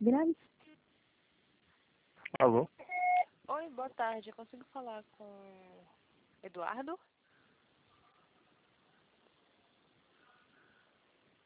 Grave. Alô? Oi, boa tarde. Eu consigo falar com Eduardo?